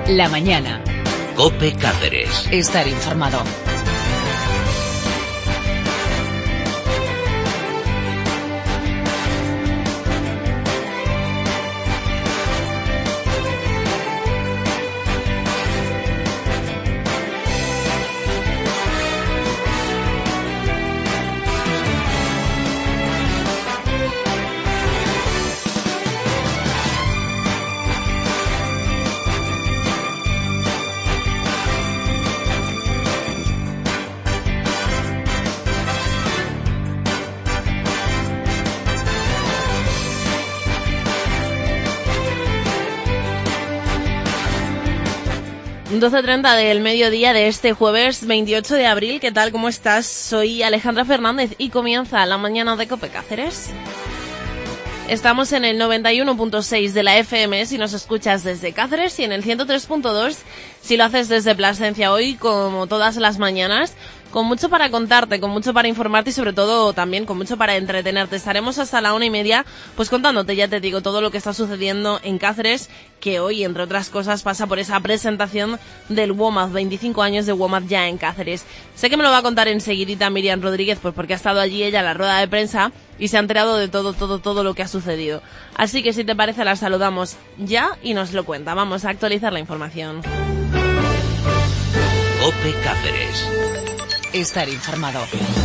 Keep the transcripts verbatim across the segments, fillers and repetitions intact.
La mañana. COPE Cáceres. Estar informado. doce treinta del mediodía de este jueves veintiocho de abril. ¿Qué tal? ¿Cómo estás? Soy Alejandra Fernández y comienza la mañana de COPE Cáceres. Estamos en el noventa y uno punto seis de la F M si nos escuchas desde Cáceres y en el ciento tres punto dos si lo haces desde Plasencia. Hoy, como todas las mañanas, con mucho para contarte, con mucho para informarte y sobre todo también con mucho para entretenerte. Estaremos hasta la una y media pues contándote, ya te digo, todo lo que está sucediendo en Cáceres, que hoy, entre otras cosas, pasa por esa presentación del WOMAD, veinticinco años de WOMAD ya en Cáceres. Sé que me lo va a contar enseguidita Miriam Rodríguez, pues porque ha estado allí ella en la rueda de prensa y se ha enterado de todo, todo, todo lo que ha sucedido. Así que si te parece la saludamos ya y nos lo cuenta. Vamos a actualizar la información. COPE Cáceres. Estar informado.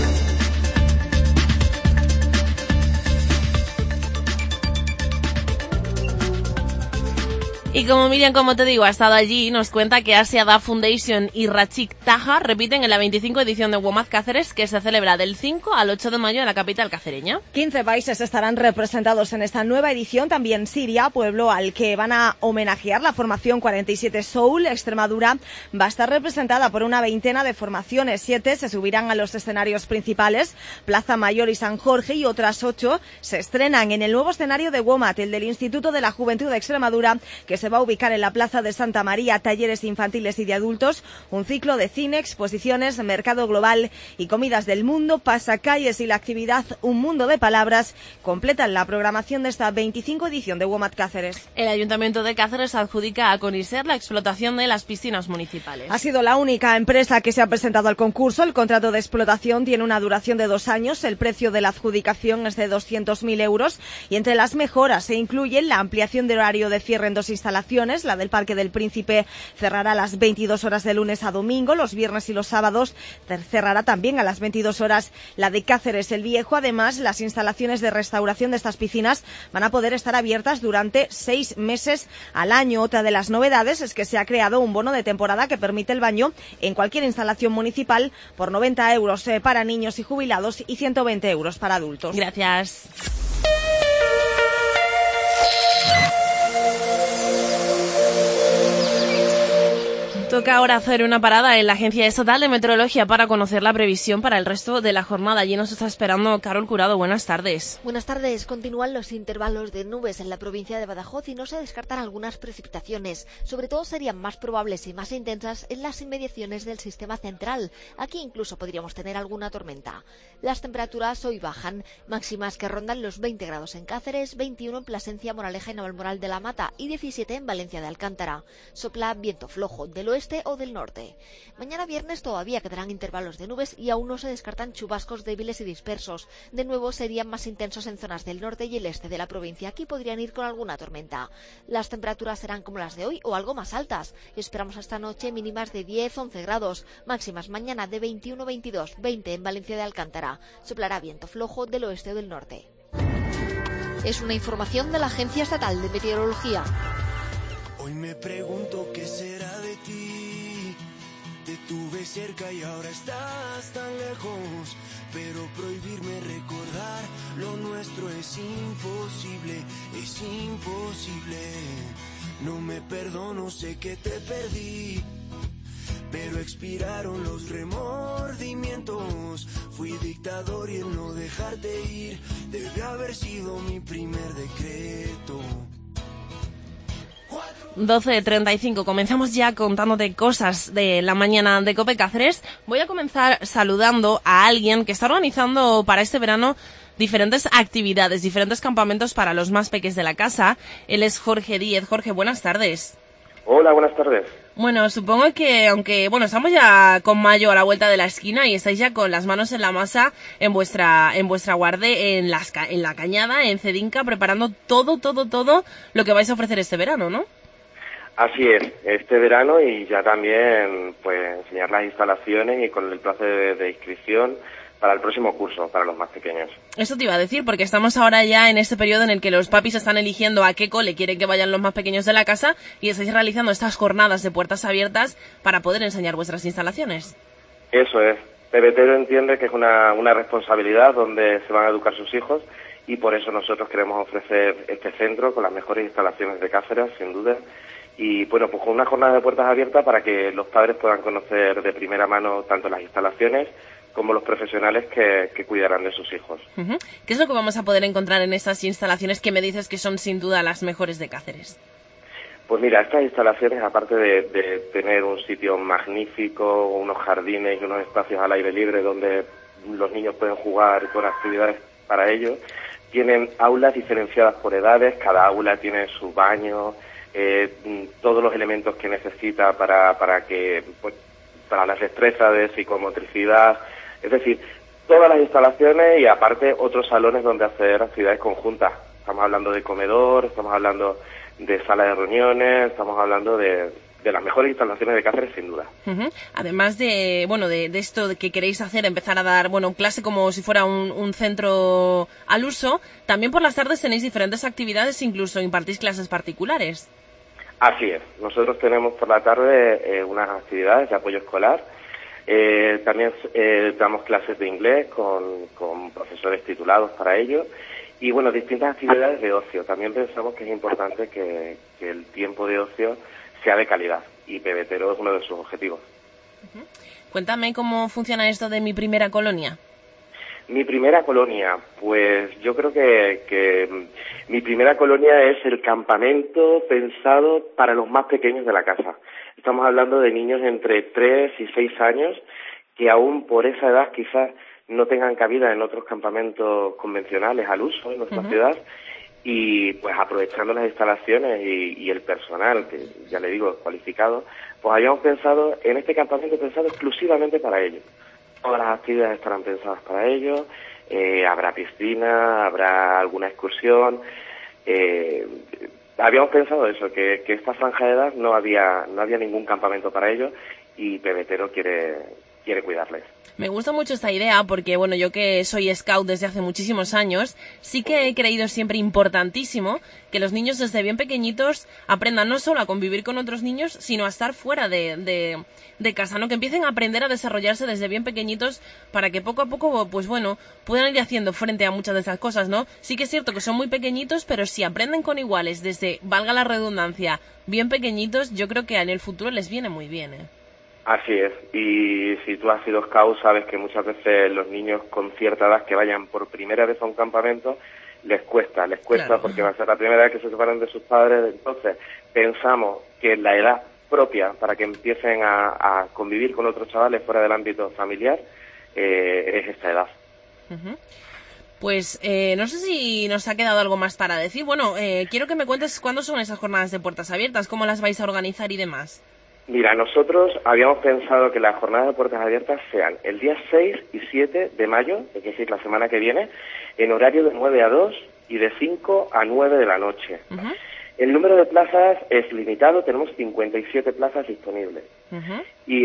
Y como Miriam, como te digo, ha estado allí, nos cuenta que Asia Da Foundation y Rachik Taha repiten en la veinticinco edición de WOMAD Cáceres, que se celebra del cinco al ocho de mayo en la capital cacereña. quince países estarán representados en esta nueva edición, también Siria, pueblo al que van a homenajear la formación cuarenta y siete Soul. Extremadura va a estar representada por una veintena de formaciones, siete se subirán a los escenarios principales, Plaza Mayor y San Jorge, y otras ocho se estrenan en el nuevo escenario de WOMAD, el del Instituto de la Juventud de Extremadura, que se va a ubicar en la Plaza de Santa María, talleres infantiles y de adultos, un ciclo de cine, exposiciones, mercado global y comidas del mundo, pasacalles y la actividad Un Mundo de Palabras completan la programación de esta veinticinco edición de WOMAD Cáceres. El Ayuntamiento de Cáceres adjudica a Coniser la explotación de las piscinas municipales. Ha sido la única empresa que se ha presentado al concurso. El contrato de explotación tiene una duración de dos años, el precio de la adjudicación es de doscientos mil euros y entre las mejoras se incluyen la ampliación de horario de cierre en dos instalaciones. La del Parque del Príncipe cerrará a las veintidós horas de lunes a domingo, los viernes y los sábados cerrará también a las veintidós horas la de Cáceres el Viejo. Además, las instalaciones de restauración de estas piscinas van a poder estar abiertas durante seis meses al año. Otra de las novedades es que se ha creado un bono de temporada que permite el baño en cualquier instalación municipal por noventa euros para niños y jubilados y ciento veinte euros para adultos. Gracias. Toca ahora hacer una parada en la Agencia Estatal de Meteorología para conocer la previsión para el resto de la jornada. Allí nos está esperando Carol Curado. Buenas tardes. Buenas tardes. Continúan los intervalos de nubes en la provincia de Badajoz y no se descartan algunas precipitaciones. Sobre todo serían más probables y más intensas en las inmediaciones del sistema central. Aquí incluso podríamos tener alguna tormenta. Las temperaturas hoy bajan, máximas que rondan los veinte grados en Cáceres, veintiuno en Plasencia, Moraleja y Navalmoral de la Mata y diecisiete en Valencia de Alcántara. Sopla viento flojo del oeste o del norte. Mañana viernes todavía quedarán intervalos de nubes y aún no se descartan chubascos débiles y dispersos. De nuevo serían más intensos en zonas del norte y el este de la provincia. Aquí podrían ir con alguna tormenta. Las temperaturas serán como las de hoy o algo más altas. Esperamos esta noche mínimas de diez a once grados, máximas mañana de veintiuno a veintidós, veinte en Valencia de Alcántara. Soplará viento flojo del oeste o del norte. Es una información de la Agencia Estatal de Meteorología. Hoy me pregunto qué será de ti. Te tuve cerca y ahora estás tan lejos. Pero prohibirme recordar lo nuestro es imposible, es imposible. No me perdono, sé que te perdí, pero expiraron los remordimientos. Fui dictador y el no dejarte ir debe haber sido mi primer decreto. doce treinta y cinco, comenzamos ya contándote cosas de la mañana de COPE Cáceres. Voy a comenzar saludando a alguien que está organizando para este verano diferentes actividades, diferentes campamentos para los más peques de la casa. Él es Jorge Díez. Jorge, buenas tardes. Hola, buenas tardes. Bueno, supongo que, aunque, bueno, estamos ya con mayo a la vuelta de la esquina y estáis ya con las manos en la masa en vuestra en vuestra guarde, en, las, en la Cañada, en Cedinca, preparando todo, todo, todo lo que vais a ofrecer este verano, ¿no? Así es, este verano y ya también pues enseñar las instalaciones y con el plazo de, de inscripción para el próximo curso, para los más pequeños. Eso te iba a decir, porque estamos ahora ya en este periodo en el que los papis están eligiendo a qué cole quieren que vayan los más pequeños de la casa y estáis realizando estas jornadas de puertas abiertas para poder enseñar vuestras instalaciones. Eso es. Pebetero entiende que es una, una responsabilidad donde se van a educar sus hijos y por eso nosotros queremos ofrecer este centro con las mejores instalaciones de Cáceres, sin duda. Y bueno, pues con una jornada de puertas abiertas para que los padres puedan conocer de primera mano tanto las instalaciones como los profesionales que, que cuidarán de sus hijos. Uh-huh. ¿Qué es lo que vamos a poder encontrar en estas instalaciones que me dices que son sin duda las mejores de Cáceres? Pues mira, estas instalaciones, aparte de, de tener un sitio magnífico, unos jardines y unos espacios al aire libre donde los niños pueden jugar con actividades para ellos, tienen aulas diferenciadas por edades, cada aula tiene su baño, eh, todos los elementos que necesita para, para que pues, para las destrezas de psicomotricidad, es decir, todas las instalaciones y aparte otros salones donde hacer actividades conjuntas. Estamos hablando de comedor, estamos hablando de sala de reuniones, estamos hablando de, de las mejores instalaciones de Cáceres, sin duda. Uh-huh. Además de, bueno, de, de esto de que queréis hacer, empezar a dar, bueno, clase como si fuera un, un centro al uso, también por las tardes tenéis diferentes actividades, incluso impartís clases particulares. Así es. Nosotros tenemos por la tarde eh, unas actividades de apoyo escolar. Eh, también eh, damos clases de inglés con, con profesores titulados para ello. Y bueno, distintas actividades de ocio. También pensamos que es importante que, que el tiempo de ocio sea de calidad. Y Pebetero es uno de sus objetivos. Uh-huh. Cuéntame cómo funciona esto de Mi Primera Colonia. Mi primera colonia, pues yo creo que, que mi primera colonia es el campamento pensado para los más pequeños de la casa. Estamos hablando de niños entre tres y seis años que aún por esa edad quizás no tengan cabida en otros campamentos convencionales al uso en nuestra uh-huh. ciudad y pues aprovechando las instalaciones y, y el personal, que ya le digo, cualificado, pues habíamos pensado en este campamento pensado exclusivamente para ellos. Todas las actividades estarán pensadas para ello, eh, habrá piscina, habrá alguna excursión. Eh, habíamos pensado eso, que, que esta franja de edad no había no había ningún campamento para ellos y Pebetero quiere quiere cuidarles. Me gusta mucho esta idea porque, bueno, yo que soy scout desde hace muchísimos años, sí que he creído siempre importantísimo que los niños desde bien pequeñitos aprendan no solo a convivir con otros niños, sino a estar fuera de, de, de casa, ¿no? Que empiecen a aprender a desarrollarse desde bien pequeñitos para que poco a poco, pues bueno, puedan ir haciendo frente a muchas de esas cosas, ¿no? Sí que es cierto que son muy pequeñitos, pero si aprenden con iguales desde, valga la redundancia, bien pequeñitos, yo creo que en el futuro les viene muy bien, ¿eh? Así es, y si tú has sido scout sabes que muchas veces los niños con cierta edad que vayan por primera vez a un campamento les cuesta, les cuesta claro. Porque va a ser la primera vez que se separan de sus padres, entonces pensamos que la edad propia para que empiecen a, a convivir con otros chavales fuera del ámbito familiar eh, es esta edad. Uh-huh. Pues eh, no sé si nos ha quedado algo más para decir. Bueno, eh, quiero que me cuentes cuándo son esas jornadas de puertas abiertas, cómo las vais a organizar y demás. Mira, nosotros habíamos pensado que las jornadas de puertas abiertas sean el día seis y siete de mayo, es decir, la semana que viene, en horario de nueve a dos y de cinco a nueve de la noche. Uh-huh. El número de plazas es limitado, tenemos cincuenta y siete plazas disponibles. Uh-huh. Y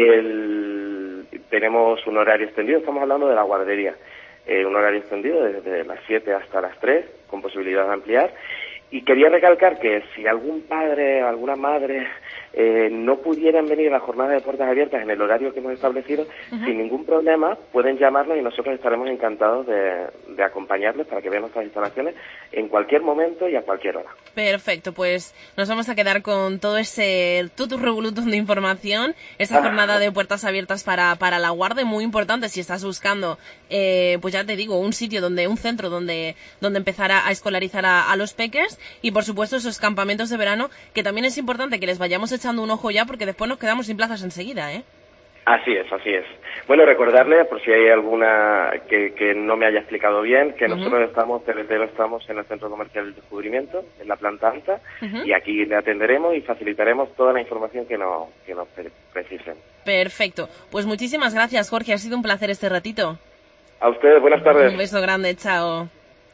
el tenemos un horario extendido, estamos hablando de la guardería, eh, un horario extendido desde las siete hasta las tres, con posibilidad de ampliar. Y quería recalcar que si algún padre o alguna madre eh, no pudieran venir a la jornada de puertas abiertas en el horario que hemos establecido, uh-huh. sin ningún problema pueden llamarnos y nosotros estaremos encantados de, de acompañarles para que vean nuestras instalaciones en cualquier momento y a cualquier hora. Perfecto, pues nos vamos a quedar con todo ese tutus revolutum de información, esta jornada de puertas abiertas para, para la Guardia, muy importante si estás buscando, eh, pues ya te digo, un sitio donde, un centro donde, donde empezar a, a escolarizar a, a los peques. Y por supuesto esos campamentos de verano, que también es importante que les vayamos echando un ojo ya porque después nos quedamos sin plazas enseguida, ¿eh? Así es, así es. Bueno, recordarle, por si hay alguna que, que no me haya explicado bien, que uh-huh. nosotros estamos, T V T estamos en el Centro Comercial del Descubrimiento, en la planta alta, uh-huh. y aquí le atenderemos y facilitaremos toda la información que nos, que nos precisen. Perfecto. Pues muchísimas gracias, Jorge. Ha sido un placer este ratito. A ustedes, buenas tardes. Un beso grande, chao.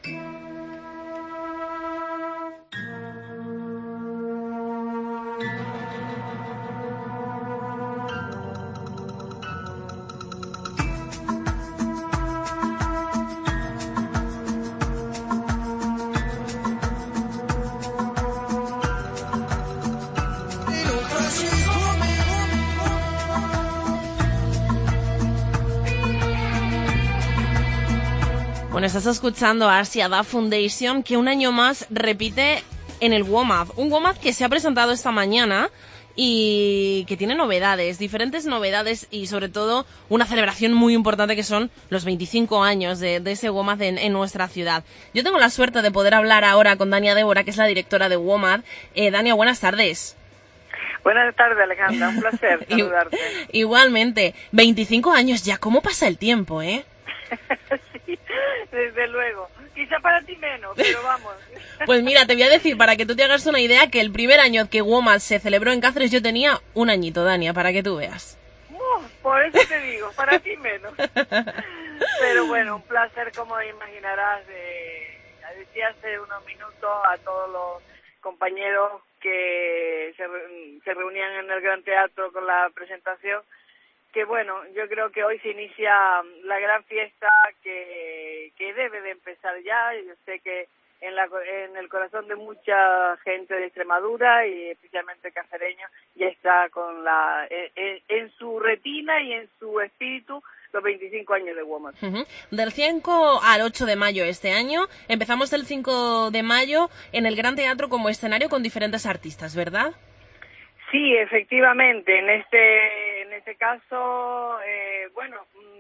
Bueno, estás escuchando a Asia Da Foundation, que un año más repite en el WOMAD. Un WOMAD que se ha presentado esta mañana y que tiene novedades, diferentes novedades y sobre todo una celebración muy importante que son los veinticinco años de, de ese WOMAD en, en nuestra ciudad. Yo tengo la suerte de poder hablar ahora con Dania Débora, que es la directora de WOMAD. Eh, Dania, buenas tardes. Buenas tardes, Alejandra, un placer saludarte. Igualmente, veinticinco años ya, ¿cómo pasa el tiempo, eh? Sí, desde luego. Quizá para ti menos, pero vamos. Pues mira, te voy a decir, para que tú te hagas una idea, que el primer año que WOMAD se celebró en Cáceres yo tenía un añito, Dania, para que tú veas. Uh, por eso te digo, para ti menos. Pero bueno, un placer, como imaginarás. Eh, decía hace unos minutos a todos los compañeros que se, se reunían en el Gran Teatro con la presentación, que bueno, yo creo que hoy se inicia la gran fiesta que, que debe de empezar ya. Yo sé que en, la, en el corazón de mucha gente de Extremadura y especialmente cacereños ya está con la en, en su retina y en su espíritu los veinticinco años de WOMAD. Uh-huh. Del cinco al ocho de mayo este año, empezamos el cinco de mayo en el Gran Teatro como escenario con diferentes artistas, ¿verdad? Sí, efectivamente. En este en este caso, eh, bueno,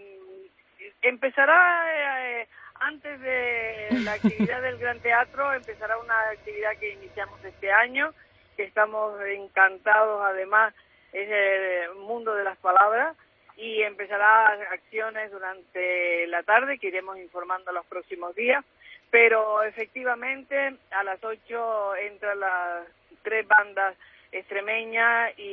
empezará eh, antes de la actividad del Gran Teatro, empezará una actividad que iniciamos este año, que estamos encantados, además, es el mundo de las palabras, y empezará acciones durante la tarde que iremos informando los próximos días, pero efectivamente a las ocho entran las tres bandas extremeña y,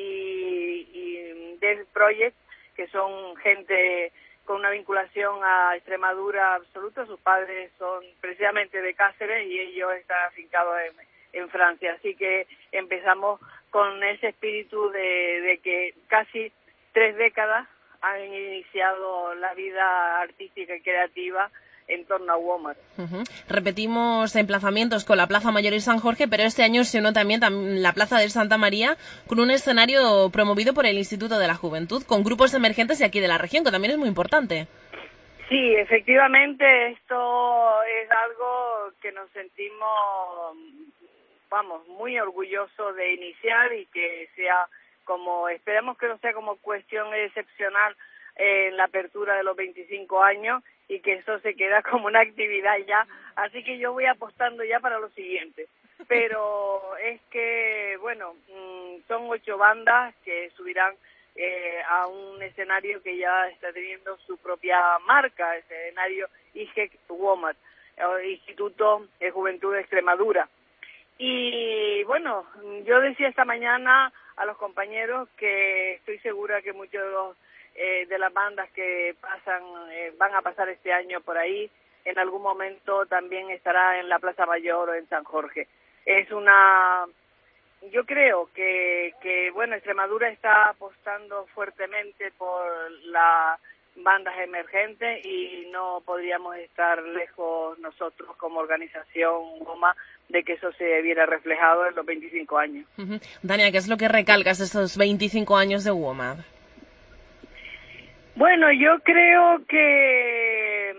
y Death Project, que son gente con una vinculación a Extremadura absoluta. Sus padres son precisamente de Cáceres y ellos están afincados en, en Francia. Así que empezamos con ese espíritu de, de que casi tres décadas han iniciado la vida artística y creativa en torno a WOMAD. Uh-huh. Repetimos emplazamientos con la Plaza Mayor y San Jorge, pero este año se unió también tam- la Plaza de Santa María con un escenario promovido por el Instituto de la Juventud, con grupos emergentes de aquí de la región, que también es muy importante. Sí, efectivamente, esto es algo que nos sentimos, vamos, muy orgullosos de iniciar y que sea como, esperamos que no sea como cuestión excepcional en la apertura de los veinticinco años, y que eso se queda como una actividad ya, así que yo voy apostando ya para lo siguiente. Pero es que, bueno, son ocho bandas que subirán eh, a un escenario que ya está teniendo su propia marca, escenario I G E C WOMAD, Instituto de Juventud de Extremadura. Y bueno, yo decía esta mañana a los compañeros que estoy segura que muchos de los Eh, de las bandas que pasan eh, van a pasar este año por ahí, en algún momento también estará en la Plaza Mayor o en San Jorge. Es una, yo creo que, que bueno, Extremadura está apostando fuertemente por las bandas emergentes y no podríamos estar lejos nosotros como organización WOMAD de que eso se viera reflejado en los veinticinco años. Uh-huh. Dania, ¿qué es lo que recalcas de estos veinticinco años de WOMAD? Bueno, yo creo que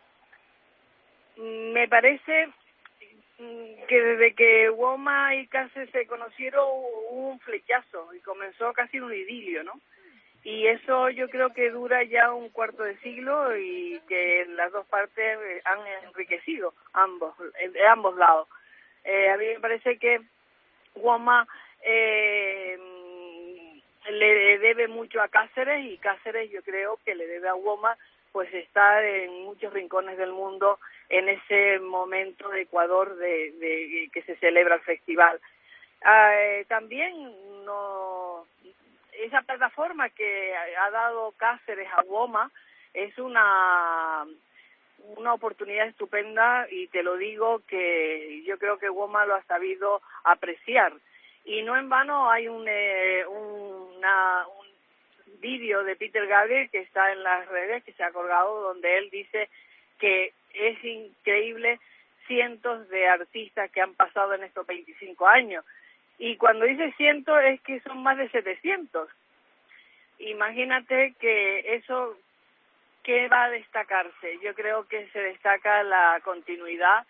me parece que desde que WOMAD y Cáceres se conocieron hubo un flechazo y comenzó casi un idilio, ¿no? Y eso yo creo que dura ya un cuarto de siglo y que las dos partes han enriquecido ambos, de ambos lados. Eh, a mí me parece que WOMAD eh, le le debe mucho a Cáceres y Cáceres yo creo que le debe a WOMAD pues estar en muchos rincones del mundo en ese momento de Ecuador de, de que se celebra el festival. Eh, también no, esa plataforma que ha dado Cáceres a WOMAD es una una oportunidad estupenda y te lo digo que yo creo que WOMAD lo ha sabido apreciar. Y no en vano hay un, eh, una, un vídeo de Peter Gabriel que está en las redes, que se ha colgado, donde él dice que es increíble cientos de artistas que han pasado en estos veinticinco años. Y cuando dice cientos es que son más de setecientos. Imagínate que eso, ¿qué va a destacarse? Yo creo que se destaca la continuidad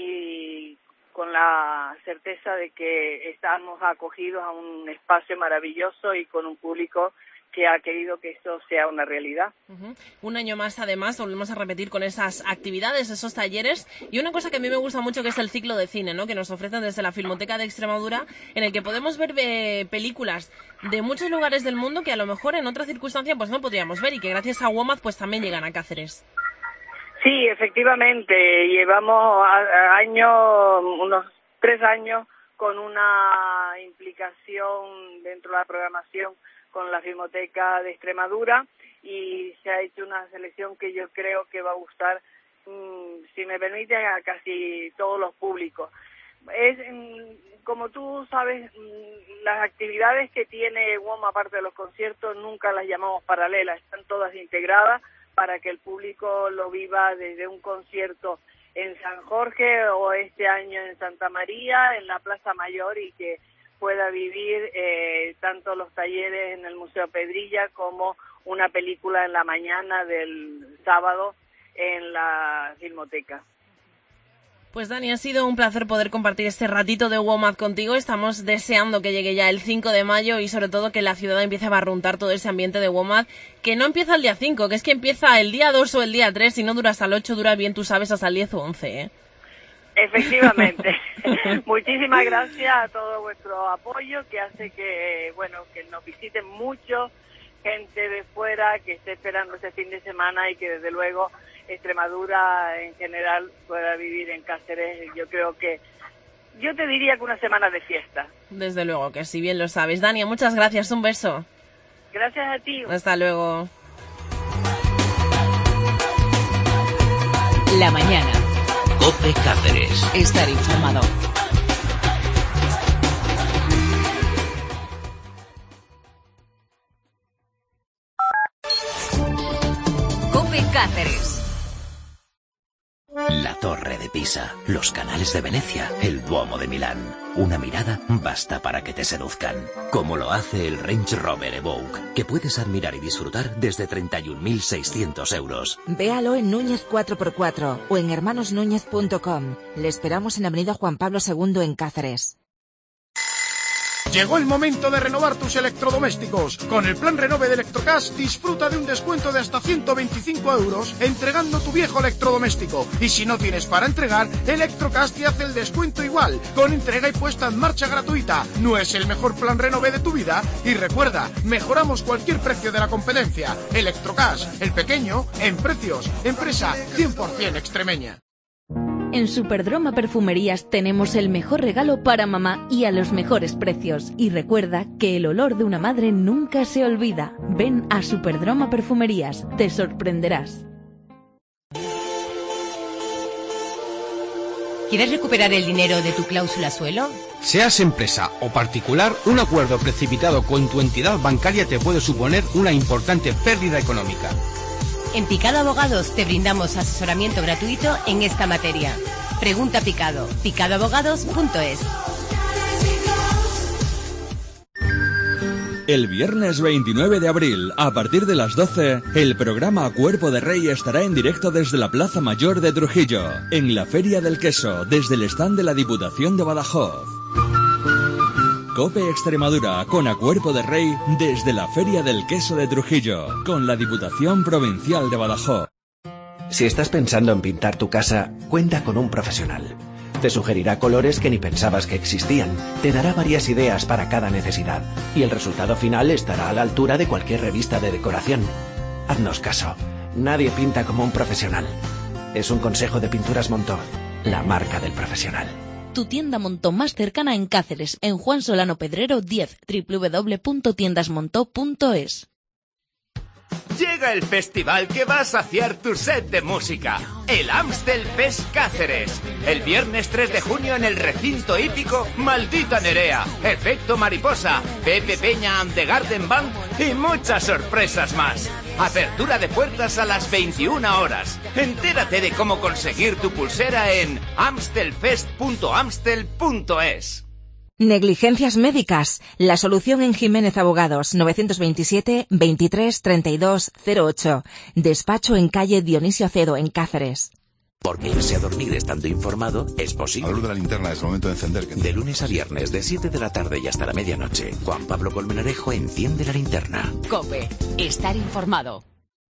y con la certeza de que estamos acogidos a un espacio maravilloso y con un público que ha querido que esto sea una realidad. Uh-huh. Un año más, además, volvemos a repetir con esas actividades, esos talleres, y una cosa que a mí me gusta mucho, que es el ciclo de cine, ¿no?, que nos ofrecen desde la Filmoteca de Extremadura, en el que podemos ver eh, películas de muchos lugares del mundo que a lo mejor en otra circunstancia pues no podríamos ver, y que gracias a WOMAD pues también llegan a Cáceres. Sí, efectivamente, llevamos años, unos tres años con una implicación dentro de la programación con la Filmoteca de Extremadura y se ha hecho una selección que yo creo que va a gustar, mmm, si me permite, a casi todos los públicos. Es, mmm, como tú sabes, mmm, las actividades que tiene WOMAD, aparte de los conciertos, nunca las llamamos paralelas, están todas integradas para que el público lo viva desde un concierto en San Jorge o este año en Santa María, en la Plaza Mayor, y que pueda vivir eh, tanto los talleres en el Museo Pedrilla como una película en la mañana del sábado en la Filmoteca. Pues Dani, ha sido un placer poder compartir este ratito de WOMAD contigo. Estamos deseando que llegue ya el cinco de mayo y sobre todo que la ciudad empiece a barruntar todo ese ambiente de WOMAD, que no empieza el día cinco, que es que empieza el día dos o el día tres, y no dura hasta el ocho, dura bien, tú sabes, hasta el diez o once, ¿eh? Efectivamente. Muchísimas gracias a todo vuestro apoyo, que hace que, bueno, que nos visiten mucho, gente de fuera que esté esperando este fin de semana y que desde luego Extremadura en general pueda vivir en Cáceres. Yo creo que, yo te diría que una semana de fiesta. Desde luego que sí, bien lo sabes. Dania, muchas gracias, un beso. Gracias a ti. Hasta luego. La mañana. COPE Cáceres. Estar informado. COPE Cáceres. La Torre de Pisa, los canales de Venecia, el Duomo de Milán. Una mirada basta para que te seduzcan. Como lo hace el Range Rover Evoque, que puedes admirar y disfrutar desde treinta y un mil seiscientos euros. Véalo en Núñez cuatro por cuatro o en hermanos núñez punto com. Le esperamos en Avenida Juan Pablo segundo en Cáceres. Llegó el momento de renovar tus electrodomésticos. Con el plan Renove de Electrocas disfruta de un descuento de hasta ciento veinticinco euros entregando tu viejo electrodoméstico. Y si no tienes para entregar, Electrocas te hace el descuento igual, con entrega y puesta en marcha gratuita. ¿No es el mejor plan Renove de tu vida? Y recuerda, mejoramos cualquier precio de la competencia. Electrocas, el pequeño en precios. Empresa cien por ciento extremeña. En Superdroma Perfumerías tenemos el mejor regalo para mamá y a los mejores precios. Y recuerda que el olor de una madre nunca se olvida. Ven a Superdroma Perfumerías, te sorprenderás. ¿Quieres recuperar el dinero de tu cláusula suelo? Seas empresa o particular, un acuerdo precipitado con tu entidad bancaria te puede suponer una importante pérdida económica. En Picado Abogados te brindamos asesoramiento gratuito en esta materia. Pregunta a Picado, picado abogados punto es. El viernes veintinueve de abril, a partir de las doce, el programa Cuerpo de Rey estará en directo desde la Plaza Mayor de Trujillo, en la Feria del Queso, desde el stand de la Diputación de Badajoz. COPE Extremadura, con A Cuerpo de Rey, desde la Feria del Queso de Trujillo, con la Diputación Provincial de Badajoz. Si estás pensando en pintar tu casa, cuenta con un profesional. Te sugerirá colores que ni pensabas que existían. Te dará varias ideas para cada necesidad. Y el resultado final estará a la altura de cualquier revista de decoración. Haznos caso. Nadie pinta como un profesional. Es un consejo de Pinturas Montó, la marca del profesional. Tu tienda Montó más cercana en Cáceres, en Juan Solano Pedrero diez, doble u doble u doble u punto tiendas montó punto es. Llega el festival que va a saciar tu sed de música, el Amstel Fest Cáceres. El viernes tres de junio en el recinto hípico Maldita Nerea, Efecto Mariposa, Pepe Peña and the Garden Band y muchas sorpresas más. Apertura de puertas a las veintiuna horas. Entérate de cómo conseguir tu pulsera en amstelfest punto amstel punto es. Negligencias médicas. La solución en Jiménez Abogados, novecientos veintisiete, veintitrés, treinta y dos, cero ocho. Despacho en calle Dionisio Acedo, en Cáceres. Porque irse a dormir estando informado es posible. A la luz de la linterna es el momento de encender. De lunes a viernes, de siete de la tarde y hasta la medianoche, Juan Pablo Colmenarejo enciende la linterna. COPE. Estar informado.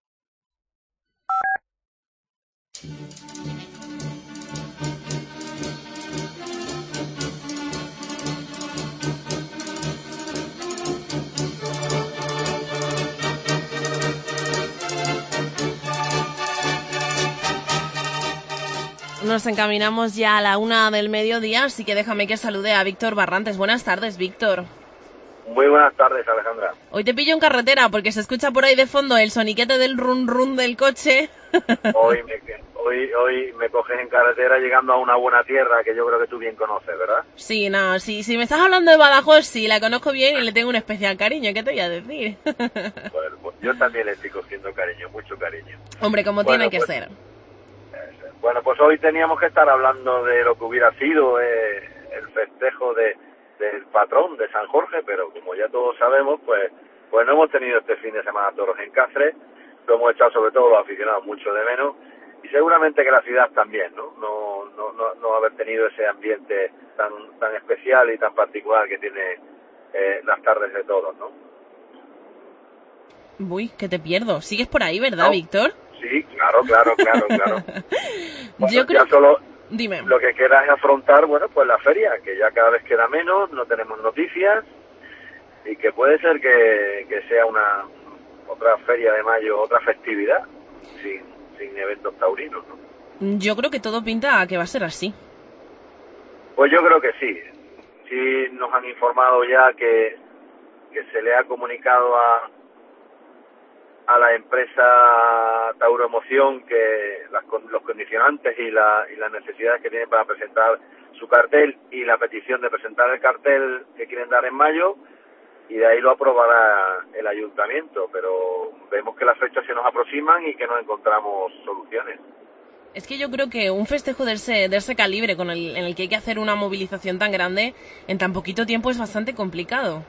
Nos encaminamos ya a la una del mediodía, así que déjame que salude a Víctor Barrantes. Buenas tardes, Víctor. Muy buenas tardes, Alejandra. Hoy te pillo en carretera porque se escucha por ahí de fondo el soniquete del run run del coche. Hoy me, hoy, hoy me coges en carretera llegando a una buena tierra que yo creo que tú bien conoces, ¿verdad? Sí, no, sí, si me estás hablando de Badajoz, sí, la conozco bien y le tengo un especial cariño. ¿Qué te voy a decir? Bueno, pues yo también le estoy cogiendo cariño, mucho cariño. Hombre, como bueno, tiene que pues, ser. Bueno, pues hoy teníamos que estar hablando de lo que hubiera sido eh, el festejo de, del patrón de San Jorge, pero como ya todos sabemos, pues pues no hemos tenido este fin de semana toros en Cáceres, lo hemos echado sobre todo los aficionados mucho de menos, y seguramente que la ciudad también, ¿no? No, no, no, no haber tenido ese ambiente tan tan especial y tan particular que tiene eh, las tardes de toros, ¿no? Uy, que te pierdo. ¿Sigues por ahí, verdad, ¿No? Víctor? Sí, claro, claro, claro, claro. Bueno, yo creo ya solo que... Dime. Lo que queda es afrontar, bueno, pues la feria, que ya cada vez queda menos, no tenemos noticias, y que puede ser que, que sea una otra feria de mayo, otra festividad, sin, sin eventos taurinos, ¿no? Yo creo que todo pinta a que va a ser así. Pues yo creo que sí. Sí nos han informado ya que, que se le ha comunicado a a la empresa Tauro Emoción que las, los condicionantes y, la, y las necesidades que tienen para presentar su cartel y la petición de presentar el cartel que quieren dar en mayo, y de ahí lo aprobará el ayuntamiento, pero vemos que las fechas se nos aproximan y que no encontramos soluciones. Es que yo creo que un festejo de ese, de ese calibre con el, en el que hay que hacer una movilización tan grande en tan poquito tiempo es bastante complicado.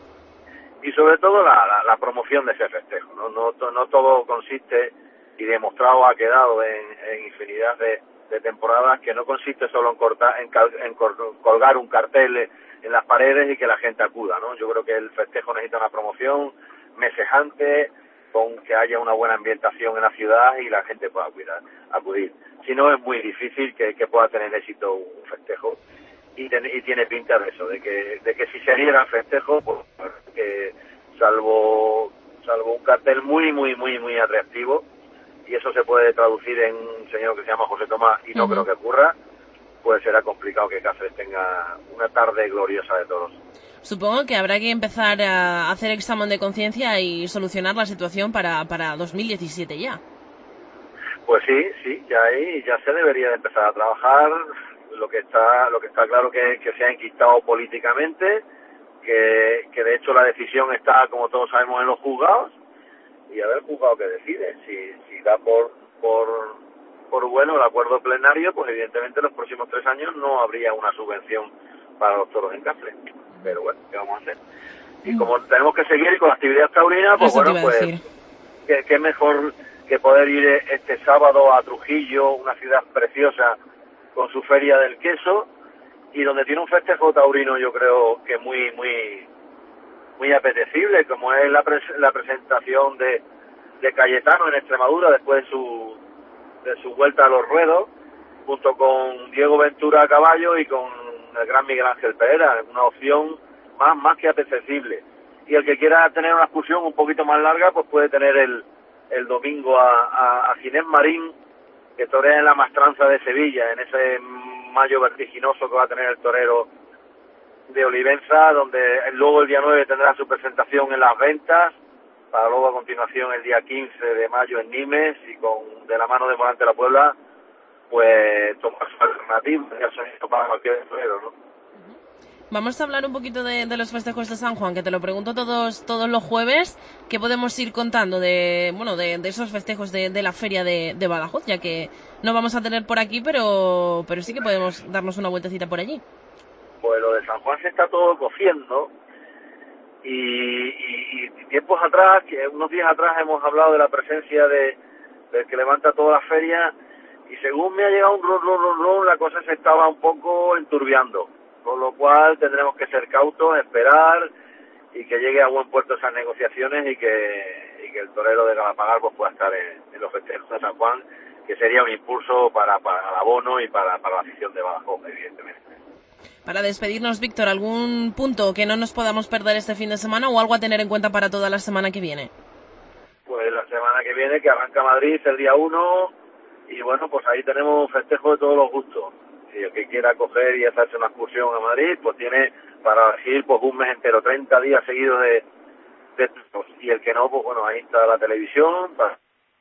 Y sobre todo la, la, la promoción de ese festejo, ¿no? No, to, no todo consiste, y demostrado ha quedado en, en infinidad de, de temporadas, que no consiste solo en, cortar, en, cal, en col, colgar un cartel en las paredes y que la gente acuda, ¿no? Yo creo que el festejo necesita una promoción mesejante, con que haya una buena ambientación en la ciudad y la gente pueda cuidar, acudir. Si no, es muy difícil que, que pueda tener éxito un festejo. Y, ten, y tiene pinta de eso, de que de que si se diera el festejo, pues que salvo salvo un cartel muy, muy, muy, muy atractivo, y eso se puede traducir en un señor que se llama José Tomás, y no uh-huh. creo que ocurra, pues será complicado que Cáceres tenga una tarde gloriosa de toros. Supongo que habrá que empezar a hacer examen de conciencia y solucionar la situación para, para dos mil diecisiete ya. Pues sí, sí, ya ahí ya se debería de empezar a trabajar. Lo que está lo que está claro que, que se ha enquistado políticamente, que, que de hecho la decisión está, como todos sabemos, en los juzgados, y a ver el juzgado que decide. Si, si da por, por, por bueno el acuerdo plenario, pues evidentemente en los próximos tres años no habría una subvención para los toros en Cáceres. Pero bueno, ¿qué vamos a hacer? Y como tenemos que seguir con la actividad taurina, pues bueno, pues qué, qué mejor que poder ir este sábado a Trujillo, una ciudad preciosa, con su feria del queso, y donde tiene un festejo taurino, yo creo que muy muy muy apetecible, como es la, pres la presentación de, de Cayetano en Extremadura después de su de su vuelta a los ruedos, junto con Diego Ventura a caballo y con el gran Miguel Ángel Pereira, una opción más, más que apetecible. Y el que quiera tener una excursión un poquito más larga, pues puede tener el, el domingo a, a, a Ginés Marín, que torea en la Mastranza de Sevilla, en ese mayo vertiginoso que va a tener el torero de Olivenza, donde luego el día nueve tendrá su presentación en Las Ventas, para luego a continuación el día quince de mayo en Nimes, y con de la mano de Morante de la Puebla, pues tomar su alternativa, ya son para cualquier torero, ¿no? Vamos a hablar un poquito de, de los festejos de San Juan, que te lo pregunto todos todos los jueves. ¿Qué podemos ir contando de bueno de, de esos festejos de, de la feria de, de Badajoz? Ya que no vamos a tener por aquí, pero pero sí que podemos darnos una vueltecita por allí. Pues lo de San Juan se está todo cociendo. Y, y, y tiempos atrás, que unos días atrás hemos hablado de la presencia de del que levanta toda la feria, y según me ha llegado un ron, ron, ron, ron, la cosa se estaba un poco enturbiando. Con lo cual tendremos que ser cautos, esperar y que llegue a buen puerto esas negociaciones, y que y que el torero de Galapagar pues pueda estar en, en los festejos de San Juan, que sería un impulso para, para el abono y para, para la afición de Badajoz, evidentemente. Para despedirnos, Víctor, ¿algún punto que no nos podamos perder este fin de semana o algo a tener en cuenta para toda la semana que viene? Pues la semana que viene, que arranca Madrid el día uno, y bueno, pues ahí tenemos un festejo de todos los gustos. Si el que quiera coger y hacerse una excursión a Madrid, pues tiene para elegir pues un mes entero, treinta días seguidos de, de y el que no, pues bueno, ahí está la televisión. Para...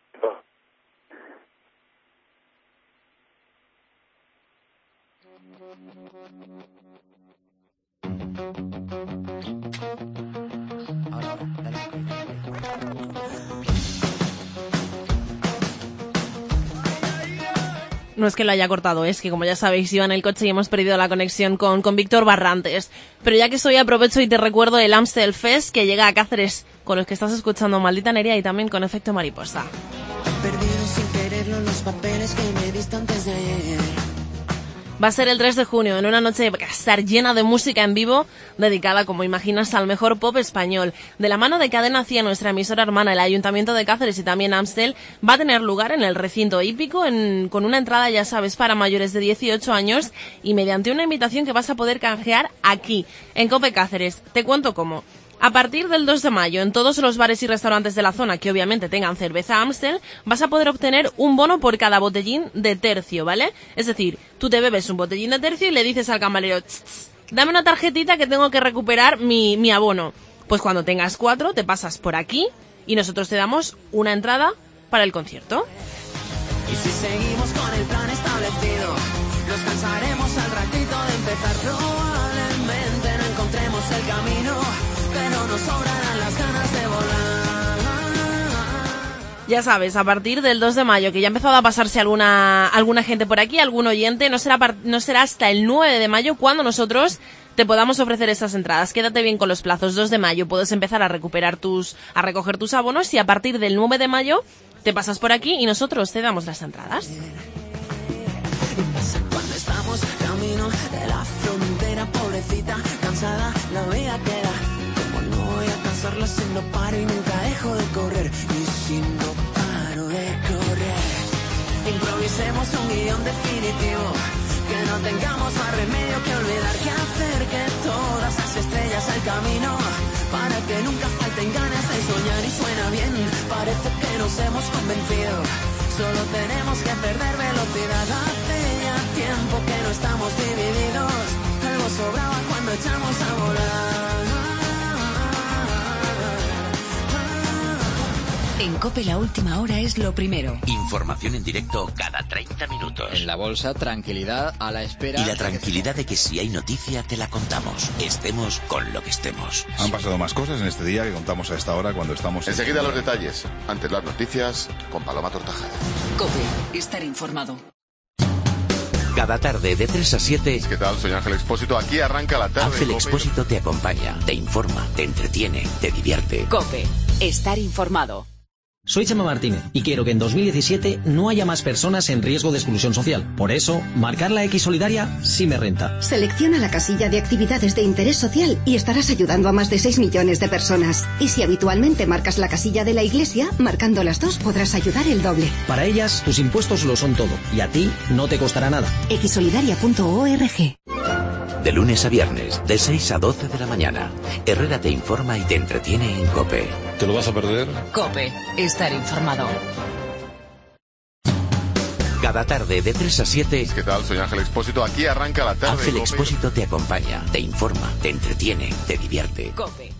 No es que lo haya cortado, es que como ya sabéis iba en el coche y hemos perdido la conexión con, con Víctor Barrantes. Pero ya que estoy, aprovecho y te recuerdo el Amstel Fest que llega a Cáceres, con los que estás escuchando Maldita Nerea y también con Efecto Mariposa. Perdido sin quererlo los papeles que me diste antes de ayer. Va a ser el tres de junio, en una noche que va a estar llena de música en vivo, dedicada, como imaginas, al mejor pop español. De la mano de Cadena cien, nuestra emisora hermana, el Ayuntamiento de Cáceres y también Amstel, va a tener lugar en el recinto hípico, en, con una entrada, ya sabes, para mayores de dieciocho años, y mediante una invitación que vas a poder canjear aquí, en Cope Cáceres. Te cuento cómo. A partir del dos de mayo, en todos los bares y restaurantes de la zona que obviamente tengan cerveza Amstel, vas a poder obtener un bono por cada botellín de tercio, ¿vale? Es decir, tú te bebes un botellín de tercio y le dices al camarero, tss, tss, dame una tarjetita que tengo que recuperar mi, mi abono. Pues cuando tengas cuatro, te pasas por aquí y nosotros te damos una entrada para el concierto. Y si seguimos con el plan establecido, nos cansaremos al ratito de empezar. Probablemente no encontremos el camino, pero nos sobrarán las ganas de volar. Ya sabes, a partir del dos de mayo, que ya ha empezado a pasarse alguna alguna gente por aquí, algún oyente, no será par- no será hasta el nueve de mayo cuando nosotros te podamos ofrecer estas entradas. Quédate bien con los plazos. dos de mayo puedes empezar a recuperar tus a recoger tus abonos, y a partir del nueve de mayo te pasas por aquí y nosotros te damos las entradas. Cuando estamos camino de la frontera, pobrecita, cansada, la vida queda. Voy a cansarla si no paro y nunca dejo de correr. Y si no paro de correr, improvisemos un guión definitivo, que no tengamos más remedio que olvidar que hacer que todas las estrellas al camino, para que nunca falten ganas de soñar. Y suena bien, parece que nos hemos convencido, solo tenemos que perder velocidad. Hace ya tiempo que no estamos divididos, algo sobraba cuando echamos a volar. En COPE la última hora es lo primero. Información en directo cada treinta minutos. En la bolsa, tranquilidad a la espera. Y la tranquilidad de que si hay noticia te la contamos. Estemos con lo que estemos. Han pasado más cosas en este día que contamos a esta hora cuando estamos... Enseguida los detalles. Antes las noticias con Paloma Tortajada. COPE, estar informado. Cada tarde de tres a siete... ¿Qué tal? Soy Ángel Expósito. Aquí arranca la tarde. Ángel Expósito te acompaña, te informa, te entretiene, te divierte. COPE, estar informado. Soy Chema Martínez y quiero que en dos mil diecisiete no haya más personas en riesgo de exclusión social. Por eso, marcar la X solidaria sí me renta. Selecciona la casilla de actividades de interés social y estarás ayudando a más de seis millones de personas. Y si habitualmente marcas la casilla de la Iglesia, marcando las dos podrás ayudar el doble. Para ellas, tus impuestos lo son todo y a ti no te costará nada. x solidaria punto org. De lunes a viernes, de seis a doce de la mañana, Herrera te informa y te entretiene en COPE. ¿Te lo vas a perder? COPE. Estar informado. Cada tarde de tres a siete... ¿Qué tal? Soy Ángel Expósito. Aquí arranca la tarde. Ángel de COPE. Expósito te acompaña, te informa, te entretiene, te divierte. COPE.